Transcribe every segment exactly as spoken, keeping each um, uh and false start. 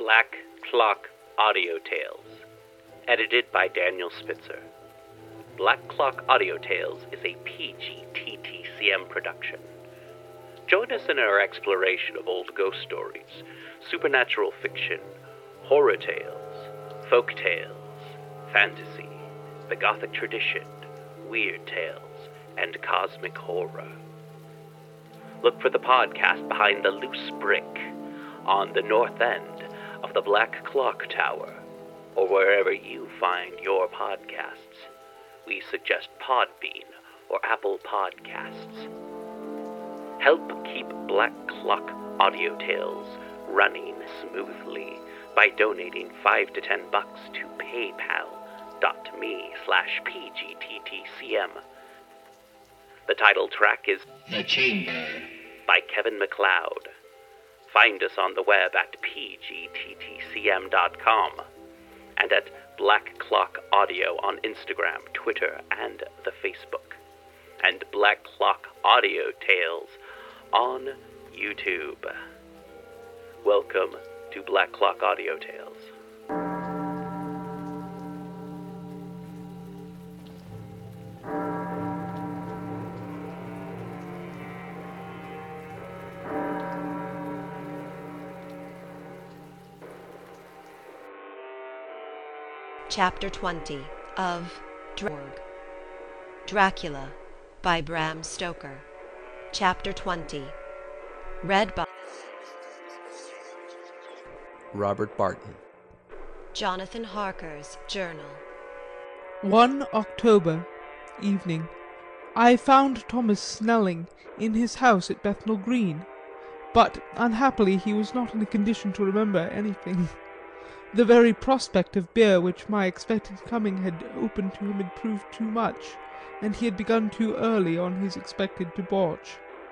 Black Clock Audio Tales, edited by Daniel Spitzer. Black Clock Audio Tales is a P G T T C M production. Join us in our exploration of old ghost stories, supernatural fiction, horror tales, folk tales, fantasy, the Gothic tradition, weird tales, and cosmic horror. Look for the podcast Behind the Loose Brick on the north end of the Black Clock Tower, or wherever you find your podcasts. We suggest Podbean or Apple Podcasts. Help keep Black Clock Audio Tales running smoothly by donating five to ten bucks to paypal.me slash pgttcm. The title track is The Chamber by Kevin MacLeod. Find us on the web at p g t t c m dot com and at Black Clock Audio on Instagram, Twitter, and the Facebook, and Black Clock Audio Tales on YouTube. Welcome to Black Clock Audio Tales. Chapter twenty of Dra- Dracula by Bram Stoker. Chapter twenty. Read by Robert Barton. Jonathan Harker's Journal. One October evening, I found Thomas Snelling in his house at Bethnal Green, but unhappily he was not in a condition to remember anything. The very prospect of beer which my expected coming had opened to him had proved too much, and he had begun too early on his expected debauch.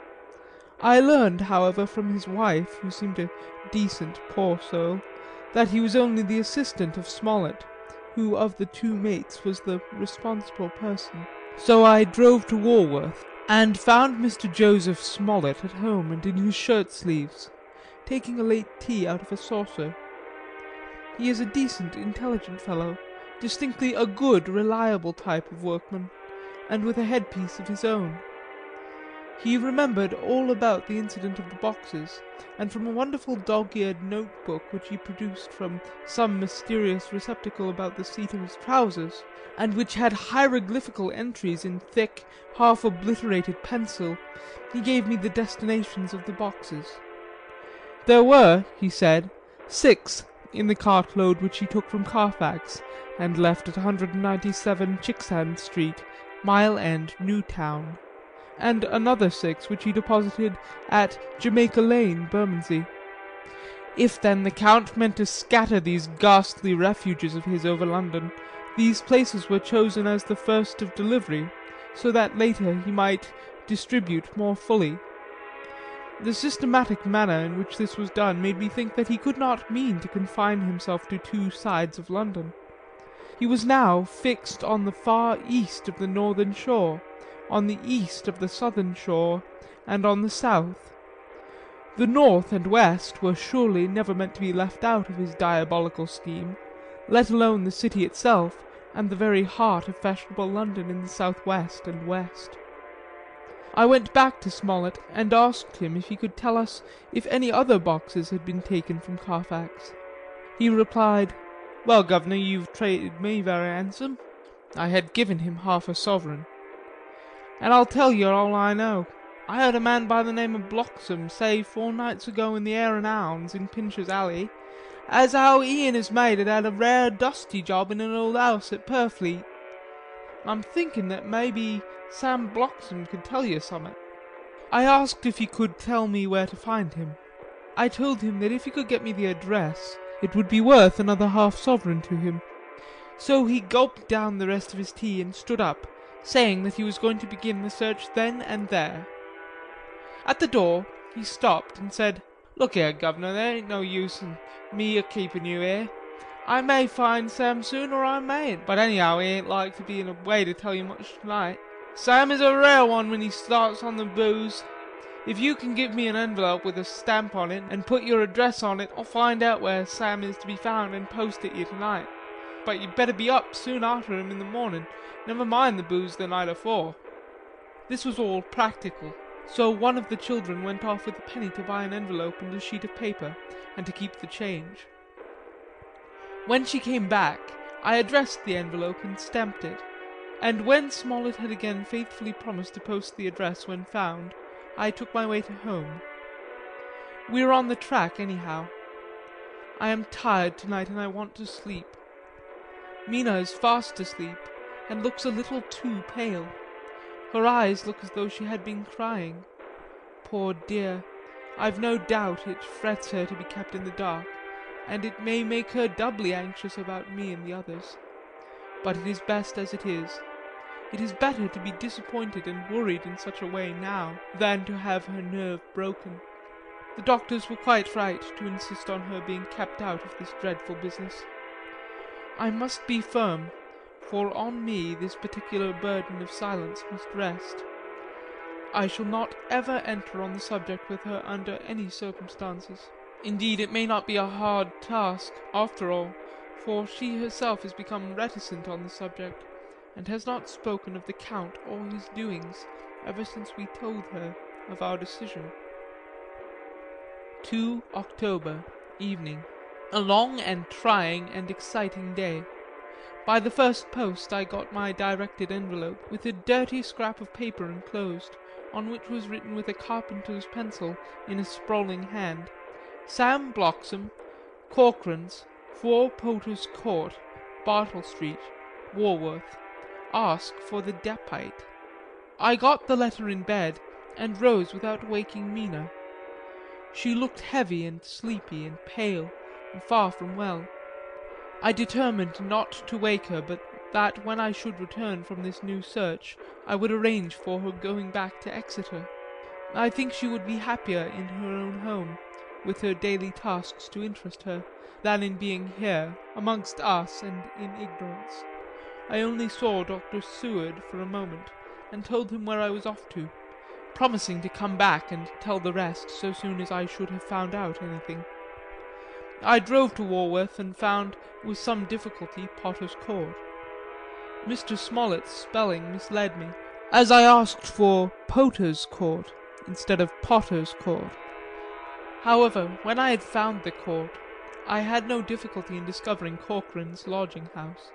I learned, however, from his wife, who seemed a decent poor soul, that he was only the assistant of Smollett, who of the two mates was the responsible person. So I drove to Walworth, and found Mister Joseph Smollett at home and in his shirt-sleeves, taking a late tea out of a saucer. He is a decent, intelligent fellow, distinctly a good, reliable type of workman, and with a headpiece of his own. He remembered all about the incident of the boxes, and from a wonderful dog-eared notebook which he produced from some mysterious receptacle about the seat of his trousers, and which had hieroglyphical entries in thick, half-obliterated pencil, he gave me the destinations of the boxes. There were, he said, six in the cartload which he took from Carfax, and left at one ninety-seven Chicksand Street, Mile End, Newtown, and another six which he deposited at Jamaica Lane, Bermondsey. If then the Count meant to scatter these ghastly refuges of his over London, these places were chosen as the first of delivery, so that later he might distribute more fully. The systematic manner in which this was done made me think that he could not mean to confine himself to two sides of London. He was now fixed on the far east of the northern shore, on the east of the southern shore, and on the south. The north and west were surely never meant to be left out of his diabolical scheme, let alone the city itself, and the very heart of fashionable London in the south-west and west. I went back to Smollett and asked him if he could tell us if any other boxes had been taken from Carfax. He replied, "Well, governor, you've treated me very handsome." I had given him half a sovereign. "And I'll tell you all I know. I heard a man by the name of Bloxham say four nights ago in the Hare and Hounds in Pincher's Alley as how he and his mate had had a rare dusty job in an old house at Purfleet. I'm thinking that maybe Sam Bloxham could tell you something." I asked if he could tell me where to find him. I told him that if he could get me the address, it would be worth another half-sovereign to him. So he gulped down the rest of his tea and stood up, saying that he was going to begin the search then and there. At the door he stopped and said, "Look here, governor, there ain't no use in me a-keeping you here. I may find Sam soon or I mayn't, but anyhow he ain't like to be in a way to tell you much tonight. Sam is a rare one when he starts on the booze. If you can give me an envelope with a stamp on it and put your address on it, I'll find out where Sam is to be found and post it you tonight. But you'd better be up soon after him in the morning. Never mind the booze the night afore." This was all practical, so one of the children went off with a penny to buy an envelope and a sheet of paper, and to keep the change. When she came back, I addressed the envelope and stamped it, and when Smollett had again faithfully promised to post the address when found, I took my way to home. We are on the track anyhow. I am tired tonight and I want to sleep. Mina is fast asleep, and looks a little too pale. Her eyes look as though she had been crying. Poor dear, I've no doubt it frets her to be kept in the dark, and it may make her doubly anxious about me and the others. But it is best as it is. It is better to be disappointed and worried in such a way now than to have her nerve broken. The doctors were quite right to insist on her being kept out of this dreadful business. I must be firm, for on me this particular burden of silence must rest. I shall not ever enter on the subject with her under any circumstances. Indeed, it may not be a hard task, after all, for she herself has become reticent on the subject, and has not spoken of the Count or his doings ever since we told her of our decision. two October, evening. A long and trying and exciting day. By the first post I got my directed envelope, with a dirty scrap of paper enclosed, on which was written with a carpenter's pencil in a sprawling hand, "Sam Bloxham, Corcoran's, four Potters Court, Bartle Street, Walworth. Ask for the Depite." I got the letter in bed, and rose without waking Mina. She looked heavy and sleepy and pale, and far from well. I determined not to wake her, but that when I should return from this new search, I would arrange for her going back to Exeter. I think she would be happier in her own home, with her daily tasks to interest her, than in being here, amongst us and in ignorance. I only saw Doctor Seward for a moment, and told him where I was off to, promising to come back and tell the rest so soon as I should have found out anything. I drove to Walworth, and found, with some difficulty, Potter's Court. Mister Smollett's spelling misled me, as I asked for Potters Court instead of Potter's Court. However, when I had found the court, I had no difficulty in discovering Corcoran's lodging-house.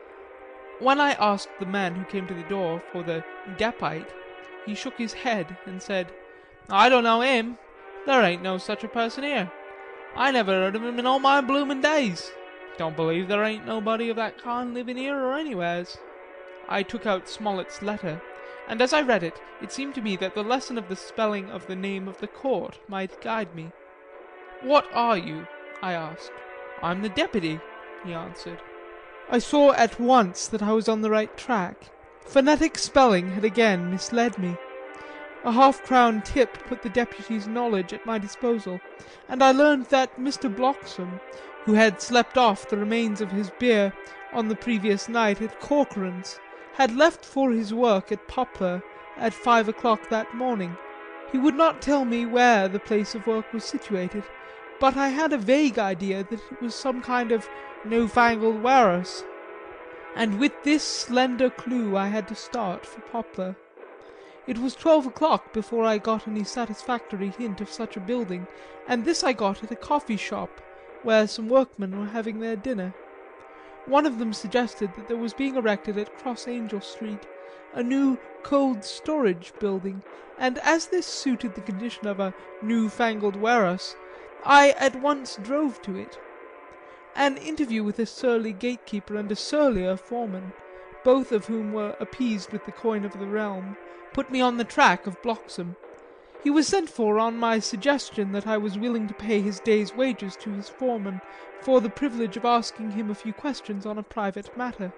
When I asked the man who came to the door for the Depite, he shook his head and said, "I don't know him. There ain't no such a person here. I never heard of him in all my bloomin' days. Don't believe there ain't nobody of that kind living here or anywheres." I took out Smollett's letter, and as I read it, it seemed to me that the lesson of the spelling of the name of the court might guide me. "What are you?" I asked. "I'm the deputy," he answered. I saw at once that I was on the right track. Phonetic spelling had again misled me. A half-crown tip put the deputy's knowledge at my disposal, and I learned that Mister Bloxham, who had slept off the remains of his beer on the previous night at Corcoran's, had left for his work at Poplar at five o'clock that morning. He would not tell me where the place of work was situated, but I had a vague idea that it was some kind of no-fangled warehouse, and with this slender clue I had to start for Poplar. It was twelve o'clock before I got any satisfactory hint of such a building, and this I got at a coffee shop, where some workmen were having their dinner. One of them suggested that there was being erected at Cross Angel Street a new cold storage building, and as this suited the condition of a new-fangled warehouse, I at once drove to it. An interview with a surly gatekeeper and a surlier foreman, both of whom were appeased with the coin of the realm, put me on the track of Bloxham. He was sent for on my suggestion that I was willing to pay his day's wages to his foreman for the privilege of asking him a few questions on a private matter.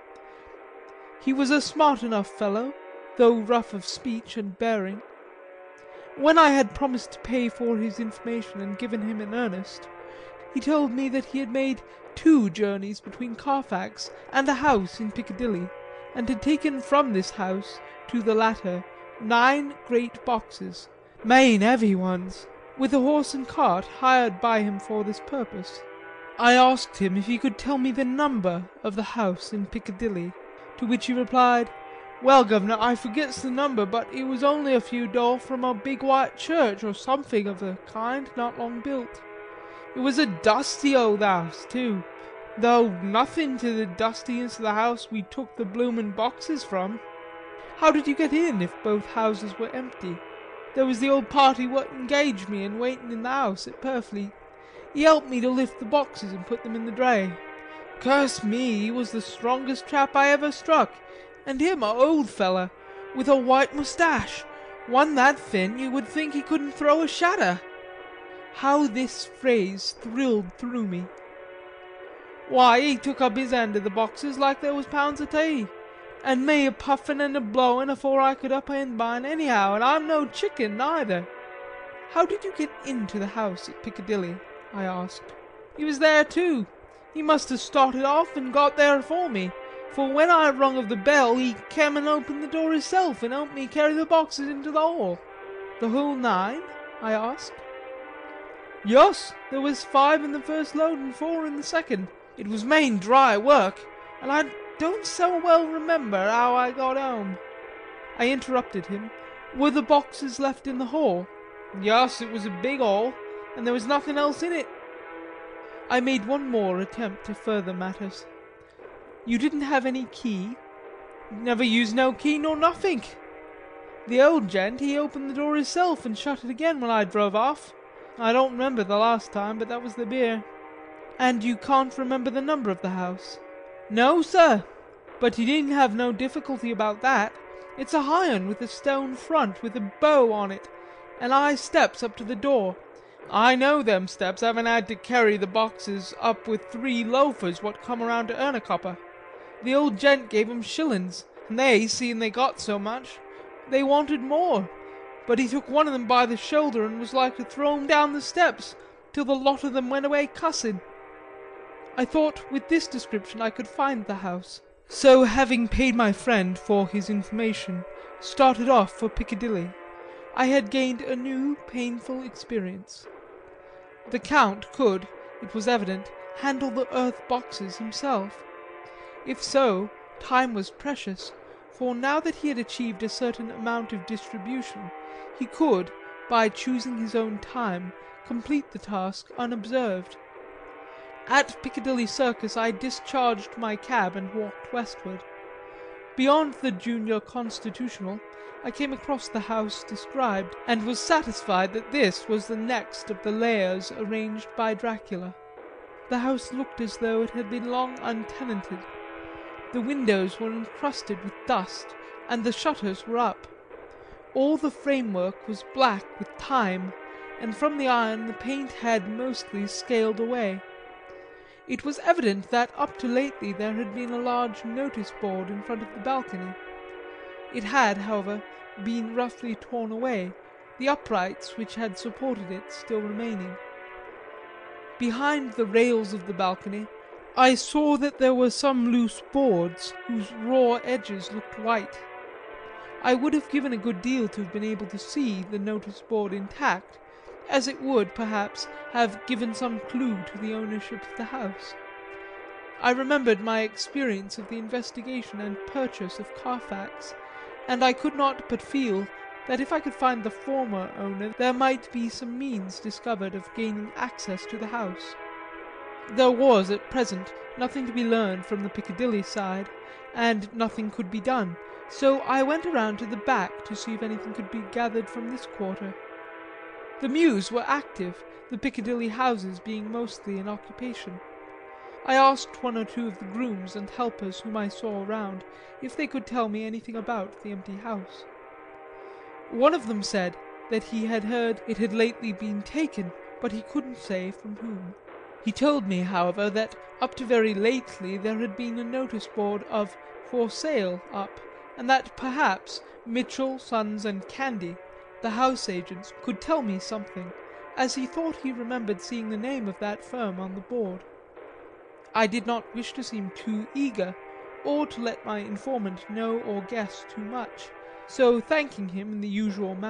He was a smart enough fellow, though rough of speech and bearing. When I had promised to pay for his information and given him an earnest, he told me that he had made two journeys between Carfax and a house in Piccadilly, and had taken from this house to the latter nine great boxes, main heavy ones, with a horse and cart hired by him for this purpose. I asked him if he could tell me the number of the house in Piccadilly, to which he replied, "Well, governor, I forgets the number, but it was only a few door from a big white church, or something of the kind, not long built. It was a dusty old house, too, though nothing to the dustiness of the house we took the bloomin' boxes from." "How did you get in, if both houses were empty?" "There was the old party what engaged me and waiting in the house at Purfleet. He helped me to lift the boxes and put them in the dray. Curse me, he was the strongest chap I ever struck, and him a old feller, with a white moustache, one that thin you would think he couldn't throw a shatter." How this phrase thrilled through me. "Why, he took up his end of the boxes like there was pounds of tea, and me a puffin' and a blowin' afore I could up and bind anyhow, and I'm no chicken neither." "How did you get into the house at Piccadilly?" I asked. "He was there too. He must have started off and got there afore me, for when I rung of the bell he came and opened the door hisself and helped me carry the boxes into the hall." "The whole nine?" I asked. "Yus, there was five in the first load and four in the second. It was main dry work, and I don't so well remember how I got home." I interrupted him. "Were the boxes left in the hall?" "Yus, it was a big hall, and there was nothing else in it." I made one more attempt to further matters. "You didn't have any key?" "Never used no key nor nothink. The old gent, he opened the door hisself and shut it again when I drove off. I don't remember the last time, but that was the beer." "And you can't remember the number of the house?" "No, sir. But you needn't have no difficulty about that. It's a high un with a stone front with a bow on it, and high steps up to the door. I know them steps, having had to carry the boxes up with three loafers what come around to earn a copper. The old gent gave 'em shillin's, and they, seeing they got so much, they wanted more. But he took one of them by the shoulder and was like to throw 'em down the steps, till the lot of them went away cussin'." I thought with this description I could find the house, so having paid my friend for his information, started off for Piccadilly. I had gained a new painful experience. The Count could, it was evident, handle the earth boxes himself. If so, time was precious, for now that he had achieved a certain amount of distribution, he could, by choosing his own time, complete the task unobserved. At Piccadilly Circus I discharged my cab and walked westward. Beyond the Junior Constitutional I came across the house described, and was satisfied that this was the next of the layers arranged by Dracula. The house looked as though it had been long untenanted. The windows were encrusted with dust, and the shutters were up. All the framework was black with time, and from the iron the paint had mostly scaled away. It was evident that up to lately there had been a large notice board in front of the balcony. It had, however, been roughly torn away, the uprights which had supported it still remaining. Behind the rails of the balcony I saw that there were some loose boards whose raw edges looked white. I would have given a good deal to have been able to see the notice board intact, as it would, perhaps, have given some clue to the ownership of the house. I remembered my experience of the investigation and purchase of Carfax, and I could not but feel that if I could find the former owner there might be some means discovered of gaining access to the house. There was, at present, nothing to be learned from the Piccadilly side, and nothing could be done, so I went around to the back to see if anything could be gathered from this quarter. The mews were active, the Piccadilly houses being mostly in occupation. I asked one or two of the grooms and helpers whom I saw around if they could tell me anything about the empty house. One of them said that he had heard it had lately been taken, but he couldn't say from whom. He told me, however, that up to very lately there had been a notice board of "For Sale" up, and that perhaps Mitchell, Sons and Candy, the house agents, could tell me something, as he thought he remembered seeing the name of that firm on the board. I did not wish to seem too eager, or to let my informant know or guess too much, so thanking him in the usual manner,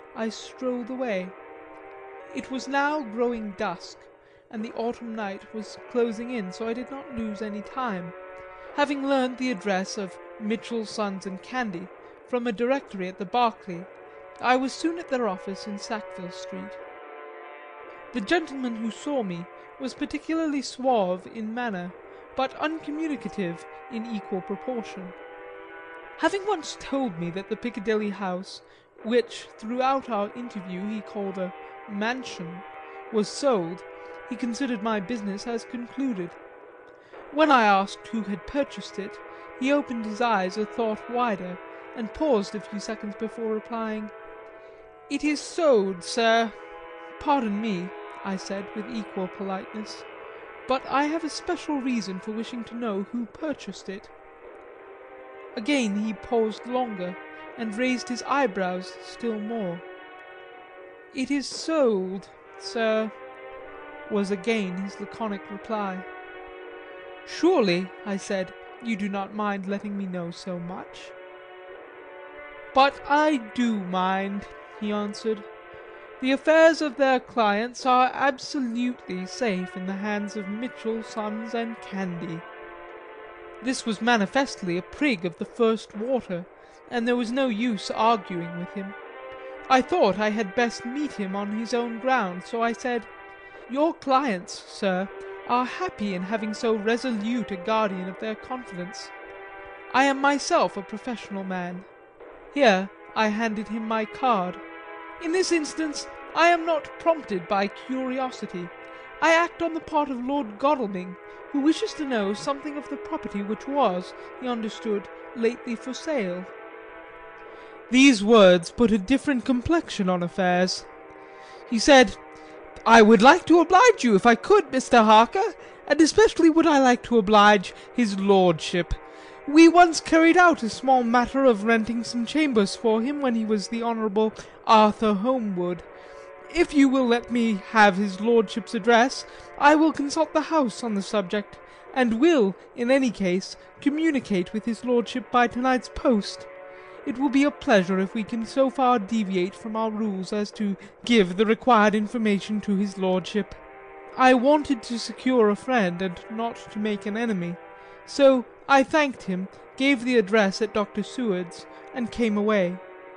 I strolled away. It was now growing dusk, and the autumn night was closing in, so I did not lose any time. Having learned the address of Mitchell, Sons and Candy from a directory at the Berkeley, I was soon at their office in Sackville Street. The gentleman who saw me was particularly suave in manner, but uncommunicative in equal proportion. Having once told me that the Piccadilly house, which throughout our interview he called a mansion, was sold, he considered my business as concluded. When I asked who had purchased it, he opened his eyes a thought wider, and paused a few seconds before replying, "It is sold, sir." "Pardon me," I said with equal politeness, "but I have a special reason for wishing to know who purchased it." Again he paused longer, and raised his eyebrows still more. "It is sold, sir," was again his laconic reply. "Surely," I said, "you do not mind letting me know so much?" "But I do mind," he answered. "The affairs of their clients are absolutely safe in the hands of Mitchell, Sons and Candy." This was manifestly a prig of the first water, and there was no use arguing with him. I thought I had best meet him on his own ground, so I said, "Your clients, sir, are happy in having so resolute a guardian of their confidence. I am myself a professional man." Here I handed him my card. "In this instance I am not prompted by curiosity. I act on the part of Lord Godalming, who wishes to know something of the property which was, he understood, lately for sale." These words put a different complexion on affairs. He said, "I would like to oblige you if I could, Mister Harker, and especially would I like to oblige his lordship. We once carried out a small matter of renting some chambers for him when he was the Honourable Arthur Holmwood. If you will let me have his lordship's address, I will consult the house on the subject, and will, in any case, communicate with his lordship by to-night's post. It will be a pleasure if we can so far deviate from our rules as to give the required information to his lordship." I wanted to secure a friend and not to make an enemy, so I thanked him, gave the address at Doctor Seward's, and came away.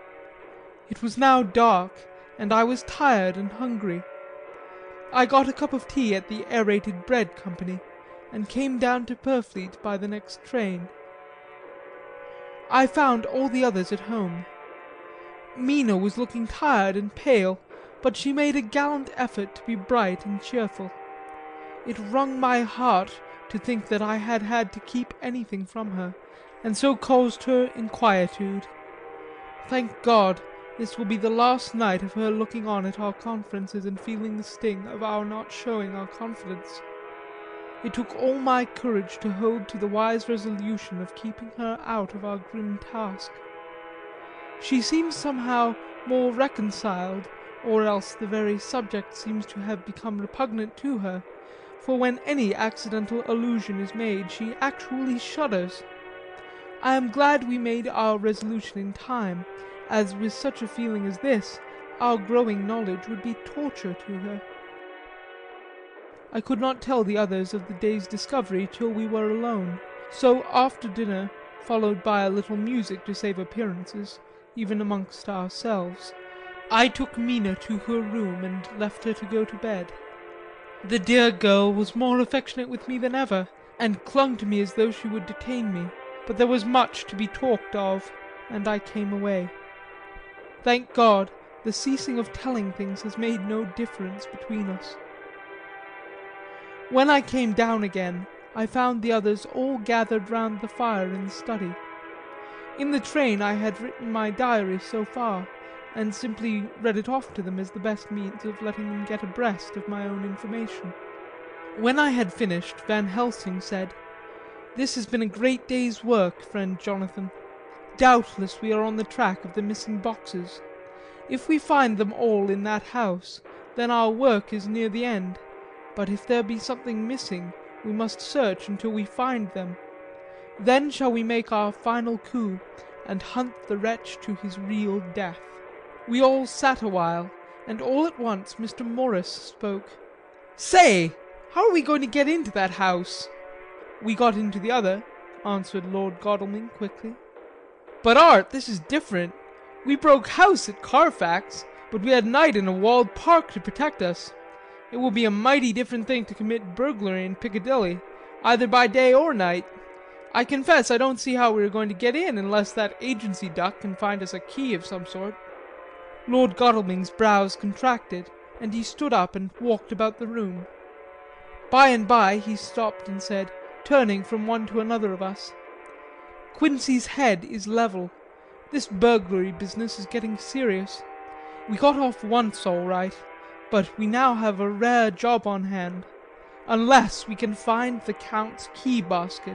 It was now dark, and I was tired and hungry. I got a cup of tea at the Aerated Bread Company, and came down to Purfleet by the next train. I found all the others at home. Mina was looking tired and pale, but she made a gallant effort to be bright and cheerful. It wrung my heart to think that I had had to keep anything from her, and so caused her inquietude. Thank God, this will be the last night of her looking on at our conferences and feeling the sting of our not showing our confidence. It took all my courage to hold to the wise resolution of keeping her out of our grim task. She seems somehow more reconciled, or else the very subject seems to have become repugnant to her, for when any accidental allusion is made she actually shudders. I am glad we made our resolution in time, as with such a feeling as this, our growing knowledge would be torture to her. I could not tell the others of the day's discovery till we were alone, so after dinner, followed by a little music to save appearances, even amongst ourselves, I took Mina to her room and left her to go to bed. The dear girl was more affectionate with me than ever, and clung to me as though she would detain me, but there was much to be talked of, and I came away. Thank God, the ceasing of telling things has made no difference between us. When I came down again, I found the others all gathered round the fire in the study. In the train I had written my diary so far, and simply read it off to them as the best means of letting them get abreast of my own information. When I had finished, Van Helsing said, "This has been a great day's work, friend Jonathan. Doubtless we are on the track of the missing boxes. If we find them all in that house, then our work is near the end. But if there be something missing, we must search until we find them. Then shall we make our final coup, and hunt the wretch to his real death." We all sat a while, and all at once Mister Morris spoke. "Say, how are we going to get into that house?" "We got into the other," answered Lord Godalming quickly. "But, Art, this is different. We broke house at Carfax, but we had night in a walled park to protect us. It will be a mighty different thing to commit burglary in Piccadilly, either by day or night. I confess I don't see how we are going to get in unless that agency duck can find us a key of some sort." Lord Godalming's brows contracted, and he stood up and walked about the room. By and by he stopped and said, turning from one to another of us, "Quincy's head is level. This burglary business is getting serious. We got off once all right, but we now have a rare job on hand, unless we can find the Count's key basket."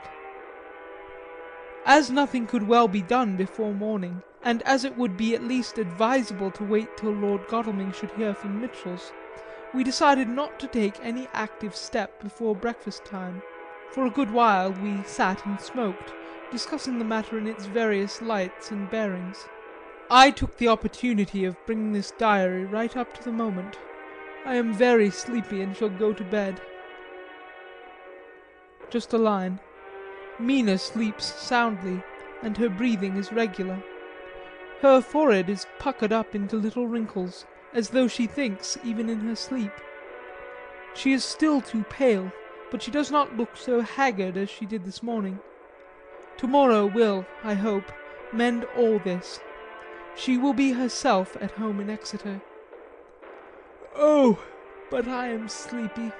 As nothing could well be done before morning, and as it would be at least advisable to wait till Lord Godalming should hear from Mitchell's, we decided not to take any active step before breakfast time. For a good while we sat and smoked, discussing the matter in its various lights and bearings. I took the opportunity of bringing this diary right up to the moment. I am very sleepy and shall go to bed. Just a line. Mina sleeps soundly, and her breathing is regular. Her forehead is puckered up into little wrinkles, as though she thinks even in her sleep. She is still too pale, but she does not look so haggard as she did this morning. Tomorrow will, I hope, mend all this. She will be herself at home in Exeter. Oh, but I am sleepy.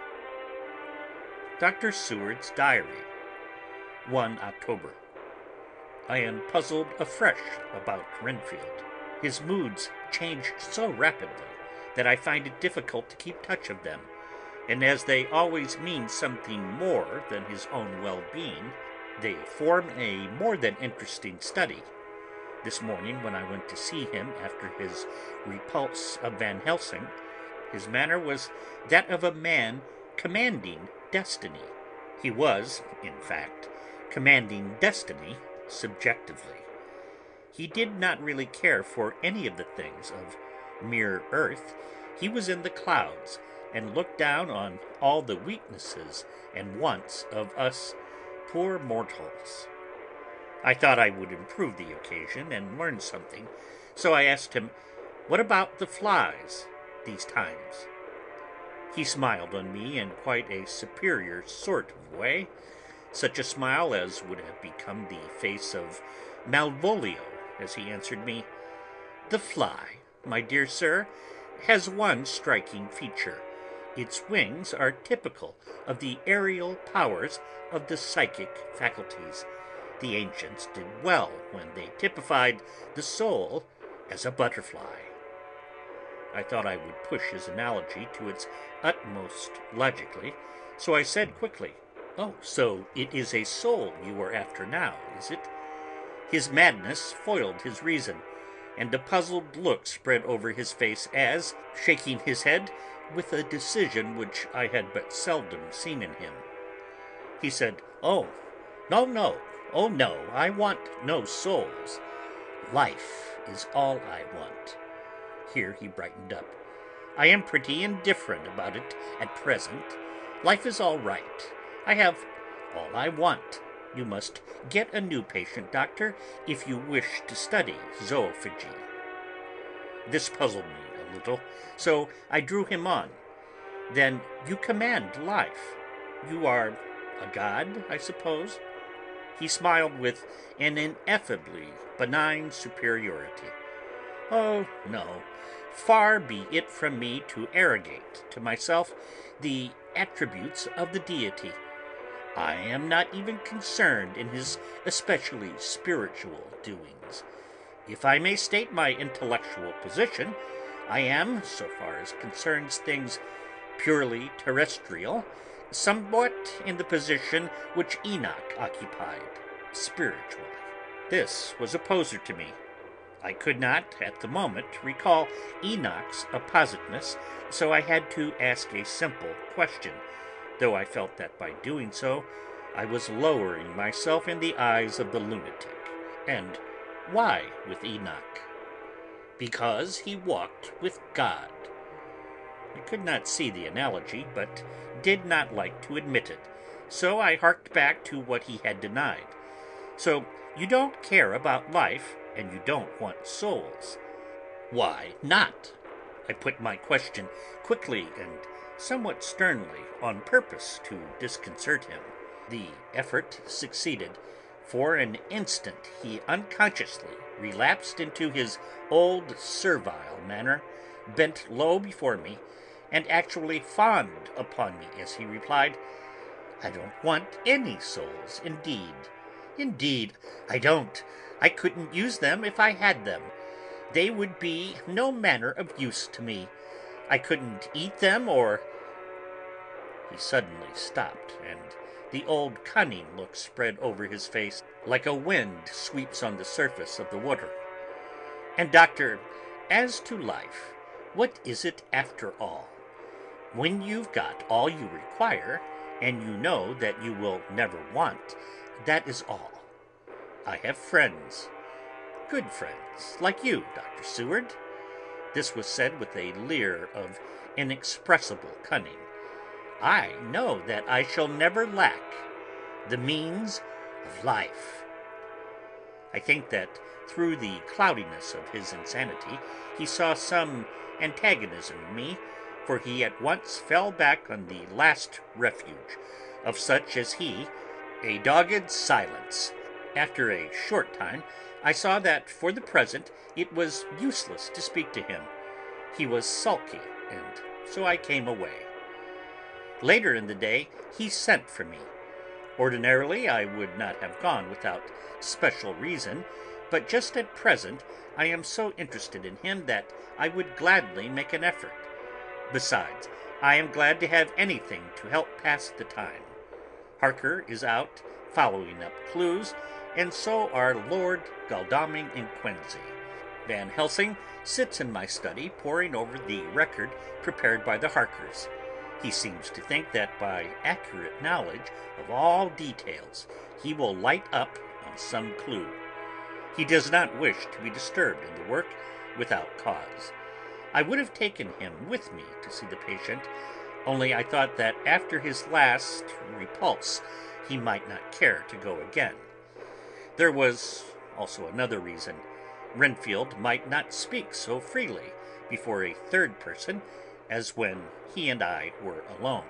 Doctor Seward's Diary, the first of October. I am puzzled afresh about Renfield. His moods change so rapidly that I find it difficult to keep touch of them, and as they always mean something more than his own well-being, they form a more than interesting study. This morning, when I went to see him after his repulse of Van Helsing, his manner was that of a man commanding destiny. He was, in fact, commanding destiny subjectively. He did not really care for any of the things of mere earth. He was in the clouds and looked down on all the weaknesses and wants of us poor mortals. I thought I would improve the occasion and learn something, so I asked him, "What about the flies these times?" He smiled on me in quite a superior sort of way, such a smile as would have become the face of Malvolio, as he answered me, "The fly, my dear sir, has one striking feature. Its wings are typical of the aerial powers of the psychic faculties. The ancients did well when they typified the soul as a butterfly." I thought I would push his analogy to its utmost logically, so I said quickly, "Oh, so it is a soul you are after now, is it?" His madness foiled his reason, and a puzzled look spread over his face as, shaking his head with a decision which I had but seldom seen in him, he said, "Oh, no, no, oh no, I want no souls. Life is all I want." Here he brightened up. "I am pretty indifferent about it at present. Life is all right. I have all I want. You must get a new patient, doctor, if you wish to study zoophagy." This puzzled me a little, so I drew him on. "Then you command life. You are a god, I suppose?" He smiled with an ineffably benign superiority. "Oh, no. Far be it from me to arrogate to myself the attributes of the deity. I am not even concerned in his especially spiritual doings. If I may state my intellectual position, I am, so far as concerns things purely terrestrial, somewhat in the position which Enoch occupied spiritually." This was a poser to me. I could not, at the moment, recall Enoch's appositeness, so I had to ask a simple question, though I felt that by doing so I was lowering myself in the eyes of the lunatic. "And why with Enoch?" Because he walked with God. I could not see the analogy, but did not like to admit it, so I harked back to what he had denied. So you don't care about life, and you don't want souls. Why not? I put my question quickly and somewhat sternly, on purpose to disconcert him. The effort succeeded. For an instant he unconsciously relapsed into his old servile manner, bent low before me, and actually fawned upon me as he replied, "I don't want any souls, indeed. Indeed, I don't. I couldn't use them if I had them. They would be no manner of use to me. I couldn't eat them or..." He suddenly stopped, and the old cunning look spread over his face like a wind sweeps on the surface of the water. "And, doctor, as to life, what is it after all? When you've got all you require, and you know that you will never want, that is all. I have friends, good friends, like you, Doctor Seward." This was said with a leer of inexpressible cunning. "I know that I shall never lack the means of life." I think that through the cloudiness of his insanity he saw some antagonism in me, for he at once fell back on the last refuge of such as he, a dogged silence. After a short time I saw that for the present it was useless to speak to him. He was sulky, and so I came away. Later in the day he sent for me. Ordinarily I would not have gone without special reason, but just at present I am so interested in him that I would gladly make an effort. Besides, I am glad to have anything to help pass the time. Harker is out following up clues, and so are Lord Godalming and Quincey. Van Helsing sits in my study poring over the record prepared by the Harkers. He seems to think that by accurate knowledge of all details he will light up on some clue. He does not wish to be disturbed in the work without cause. I would have taken him with me to see the patient, only I thought that after his last repulse he might not care to go again. There was also another reason. Renfield might not speak so freely before a third person as when he and I were alone.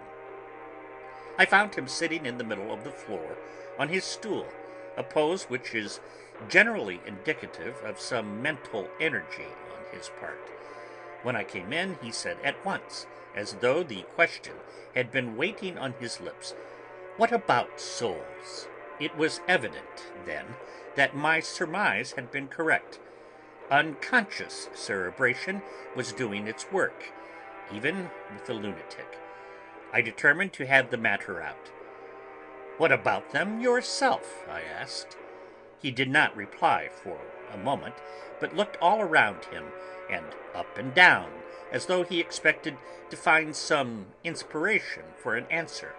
I found him sitting in the middle of the floor on his stool, a pose which is generally indicative of some mental energy on his part. When I came in, he said at once, as though the question had been waiting on his lips, "What about souls?" It was evident, then, that my surmise had been correct. Unconscious cerebration was doing its work, even with a lunatic. I determined to have the matter out. "What about them yourself?" I asked. He did not reply for a moment, but looked all around him and up and down, as though he expected to find some inspiration for an answer.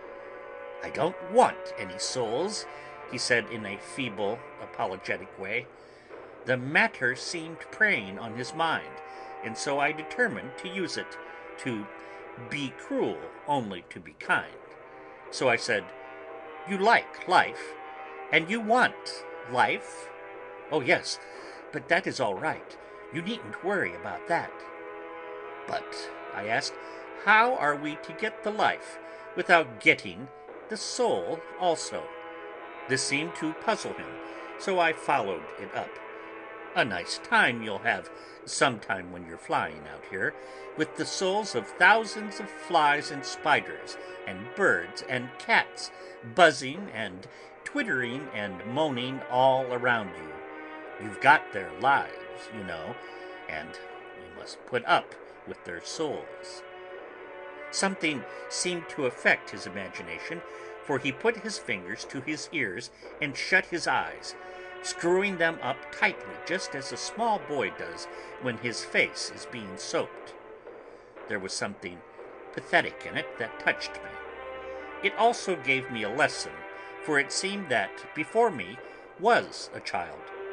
"I don't want any souls," he said in a feeble, apologetic way. The matter seemed preying on his mind, and so I determined to use it, to be cruel only to be kind. So I said, "You like life, and you want life?" "Oh, yes, but that is all right. You needn't worry about that." "But," I asked, "how are we to get the life without getting the soul also?" This seemed to puzzle him, so I followed it up. "A nice time you'll have sometime when you're flying out here, with the souls of thousands of flies and spiders and birds and cats buzzing and twittering and moaning all around you. You've got their lives, you know, and you must put up with their souls." Something seemed to affect his imagination, for he put his fingers to his ears and shut his eyes, screwing them up tightly, just as a small boy does when his face is being soaped. There was something pathetic in it that touched me. It also gave me a lesson, for it seemed that before me was a child.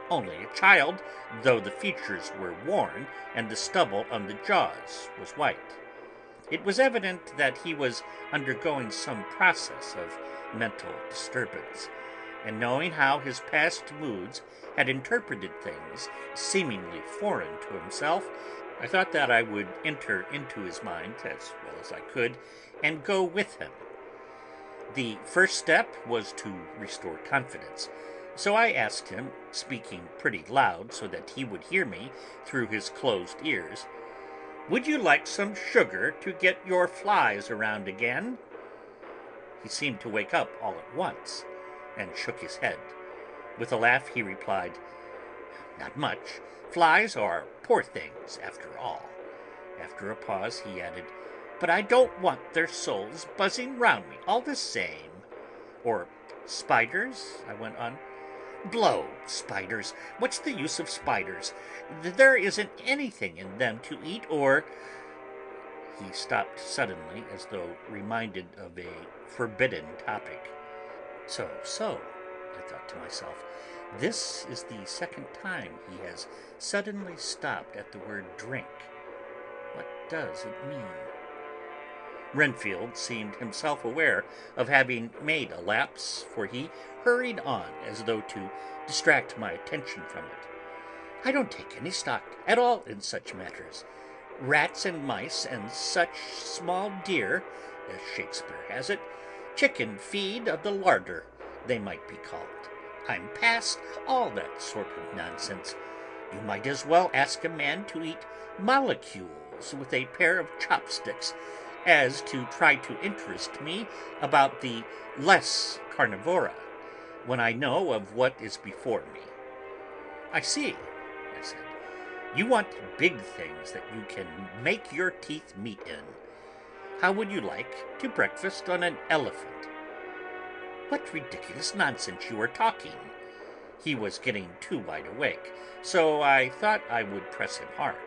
only a child, though the features were worn and the stubble on the jaws was white. It was evident that he was undergoing some process of mental disturbance, and knowing how his past moods had interpreted things seemingly foreign to himself, I thought that I would enter into his mind as well as I could and go with him. The first step was to restore confidence, so I asked him, speaking pretty loud so that he would hear me through his closed ears, "Would you like some sugar to get your flies around again?" He seemed to wake up all at once and shook his head. With a laugh he replied, "Not much. Flies are poor things, after all." After a pause he added, "But I don't want their souls buzzing round me all the same." "Or spiders?" I went on. "Blow spiders! What's the use of spiders? There isn't anything in them to eat or—" He stopped suddenly, as though reminded of a forbidden topic. So, so, I thought to myself, this is the second time he has suddenly stopped at the word drink. What does it mean? Renfield seemed himself aware of having made a lapse, for he hurried on as though to distract my attention from it. "I don't take any stock at all in such matters. Rats and mice and such small deer, as Shakespeare has it, chicken feed of the larder, they might be called. I'm past all that sort of nonsense. You might as well ask a man to eat molecules with a pair of chopsticks as to try to interest me about the less carnivora, when I know of what is before me." "I see," I said. "You want big things that you can make your teeth meet in. How would you like to breakfast on an elephant?" "What ridiculous nonsense you are talking." He was getting too wide awake, so I thought I would press him hard.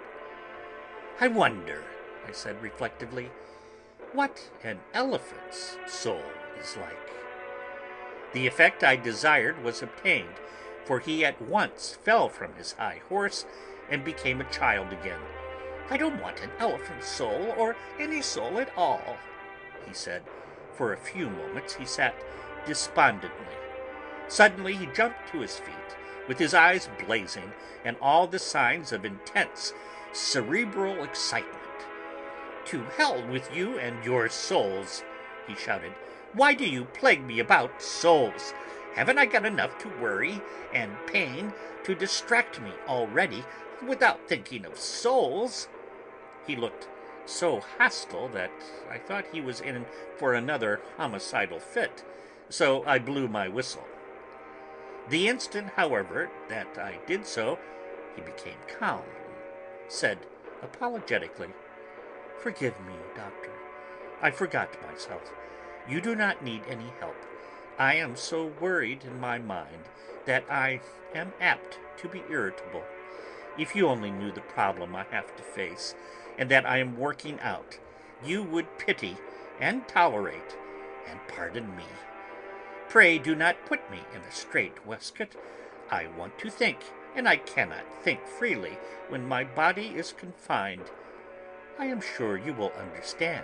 "I wonder," I said reflectively, "what an elephant's soul is like." The effect I desired was obtained, for he at once fell from his high horse and became a child again. "I don't want an elephant's soul, or any soul at all," he said. For a few moments he sat despondently. Suddenly he jumped to his feet, with his eyes blazing and all the signs of intense cerebral excitement. "To hell with you and your souls!" he shouted. "Why do you plague me about souls? Haven't I got enough to worry and pain to distract me already without thinking of souls?" He looked so hostile that I thought he was in for another homicidal fit, so I blew my whistle. The instant, however, that I did so, he became calm and said apologetically, "Forgive me, Doctor. I forgot myself. You do not need any help. I am so worried in my mind that I am apt to be irritable. If you only knew the problem I have to face, and that I am working out, you would pity and tolerate and pardon me. Pray do not put me in a strait waistcoat. I want to think, and I cannot think freely when my body is confined. I am sure you will understand."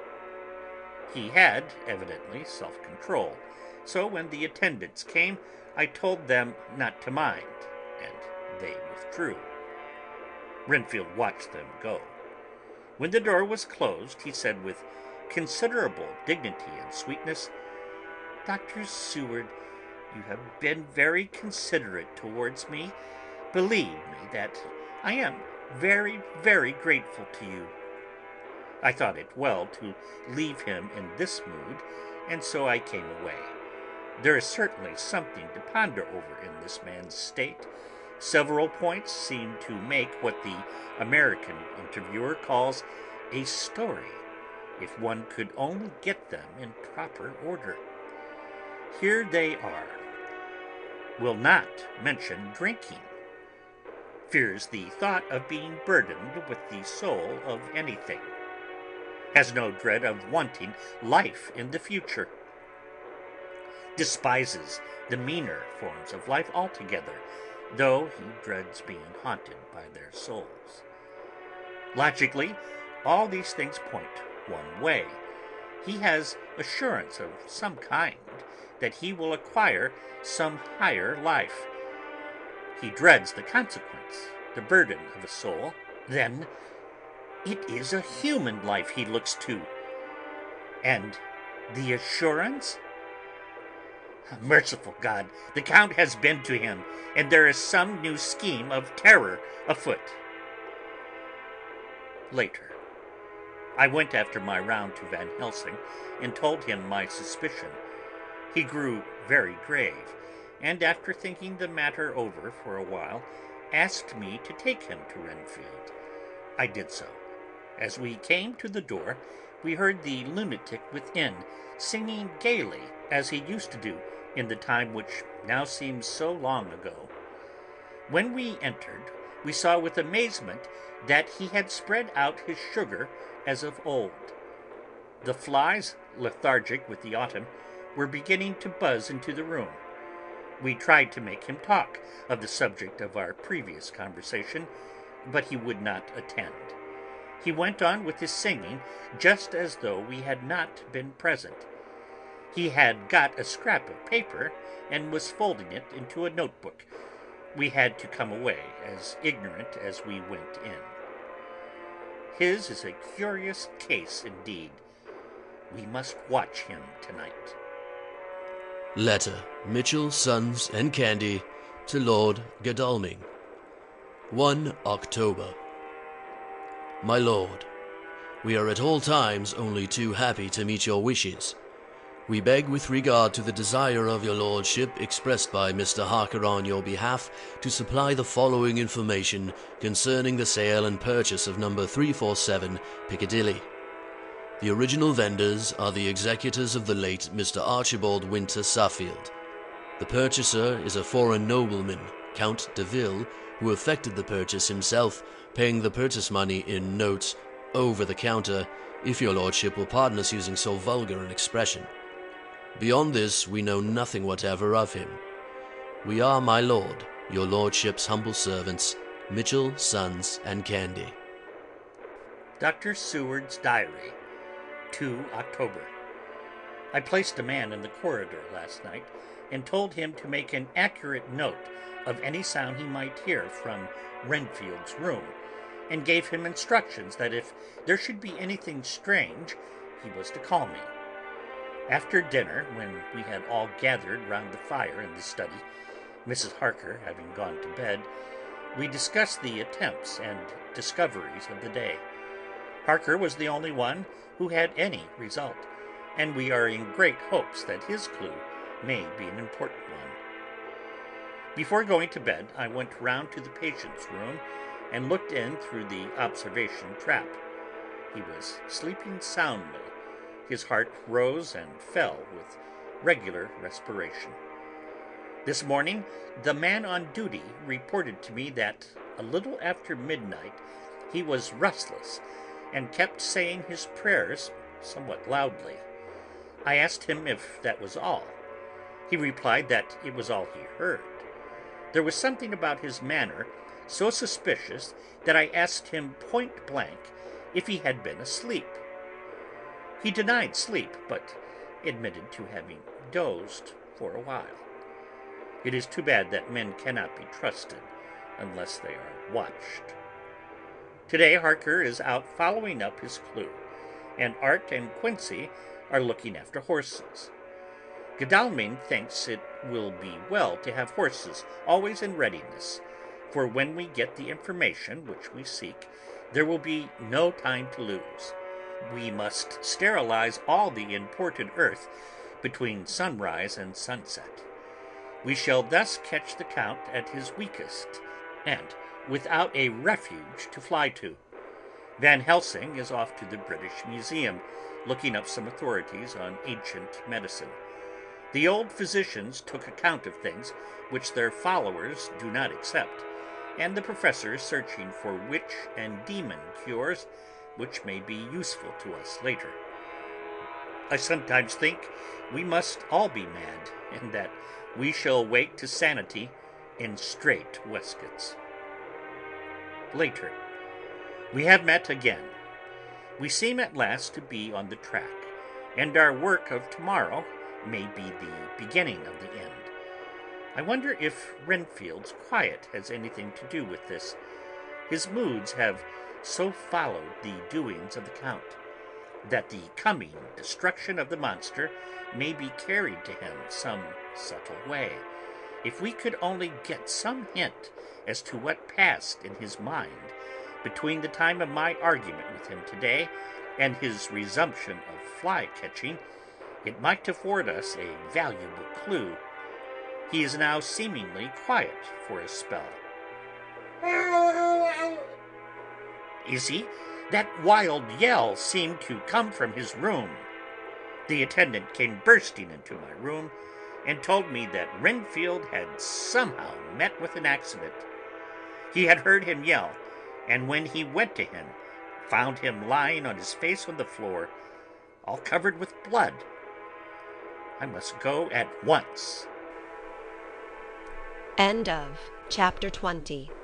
He had evidently self-control, so when the attendants came, I told them not to mind, and they withdrew. Renfield watched them go. When the door was closed, he said with considerable dignity and sweetness, "Doctor Seward, you have been very considerate towards me. Believe me that I am very, very grateful to you." I thought it well to leave him in this mood, and so I came away. There is certainly something to ponder over in this man's state. Several points seem to make what the American interviewer calls a story, if one could only get them in proper order. Here they are. Will not mention drinking. Fears the thought of being burdened with the soul of anything. Has no dread of wanting life in the future. Despises the meaner forms of life altogether, though he dreads being haunted by their souls. Logically, all these things point one way. He has assurance of some kind that he will acquire some higher life. He dreads the consequence, the burden of a soul. Then it is a human life he looks to. And the assurance? Merciful God, the Count has been to him, and there is some new scheme of terror afoot. Later, I went after my round to Van Helsing and told him my suspicion. He grew very grave, and after thinking the matter over for a while, asked me to take him to Renfield. I did so. As we came to the door, we heard the lunatic within singing gaily as he used to do in the time which now seems so long ago. When we entered, we saw with amazement that he had spread out his sugar as of old. The flies, lethargic with the autumn, were beginning to buzz into the room. We tried to make him talk of the subject of our previous conversation, but he would not attend. He went on with his singing just as though we had not been present. He had got a scrap of paper and was folding it into a notebook. We had to come away as ignorant as we went in. His is a curious case indeed. We must watch him tonight. Letter, Mitchell, Sons, and Candy, to Lord Godalming. First October. My lord, we are at all times only too happy to meet your wishes. We beg with regard to the desire of your lordship expressed by Mister Harker on your behalf to supply the following information concerning the sale and purchase of number three forty-seven Piccadilly. The original vendors are the executors of the late Mister Archibald Winter Suffield. The purchaser is a foreign nobleman, Count de Ville, who effected the purchase himself, paying the purchase money in notes over the counter, if your lordship will pardon us using so vulgar an expression. Beyond this, we know nothing whatever of him. We are, my lord, your lordship's humble servants, Mitchell, Sons, and Candy. Doctor Seward's Diary, Second October. I placed a man in the corridor last night and told him to make an accurate note of any sound he might hear from Renfield's room, and gave him instructions that if there should be anything strange, he was to call me. After dinner, when we had all gathered round the fire in the study, Missus Harker having gone to bed, we discussed the attempts and discoveries of the day. Harker was the only one who had any result, and we are in great hopes that his clue may be an important one. Before going to bed, I went round to the patient's room and looked in through the observation trap. He was sleeping soundly. His heart rose and fell with regular respiration. This morning, the man on duty reported to me that a little after midnight he was restless and kept saying his prayers somewhat loudly. I asked him if that was all. He replied that it was all he heard. There was something about his manner so suspicious that I asked him point blank if he had been asleep. He denied sleep, but admitted to having dozed for a while. It is too bad that men cannot be trusted unless they are watched. Today Harker is out following up his clue, and Art and Quincy are looking after horses. Godalming thinks it will be well to have horses always in readiness, for when we get the information which we seek, there will be no time to lose. We must sterilize all the imported earth between sunrise and sunset. We shall thus catch the Count at his weakest, and without a refuge to fly to. Van Helsing is off to the British Museum, looking up some authorities on ancient medicine. The old physicians took account of things which their followers do not accept, and the professor is searching for witch and demon cures which may be useful to us later. I sometimes think we must all be mad, and that we shall wake to sanity in straight waistcoats. Later. We have met again. We seem at last to be on the track, and our work of tomorrow may be the beginning of the end. I wonder if Renfield's quiet has anything to do with this. His moods have so followed the doings of the Count, that the coming destruction of the monster may be carried to him some subtle way. If we could only get some hint as to what passed in his mind between the time of my argument with him today and his resumption of fly-catching, it might afford us a valuable clue. He is now seemingly quiet for a spell. Is he? That wild yell seemed to come from his room. The attendant came bursting into my room and told me that Renfield had somehow met with an accident. He had heard him yell, and when he went to him, found him lying on his face on the floor, all covered with blood. I must go at once. End of chapter twenty.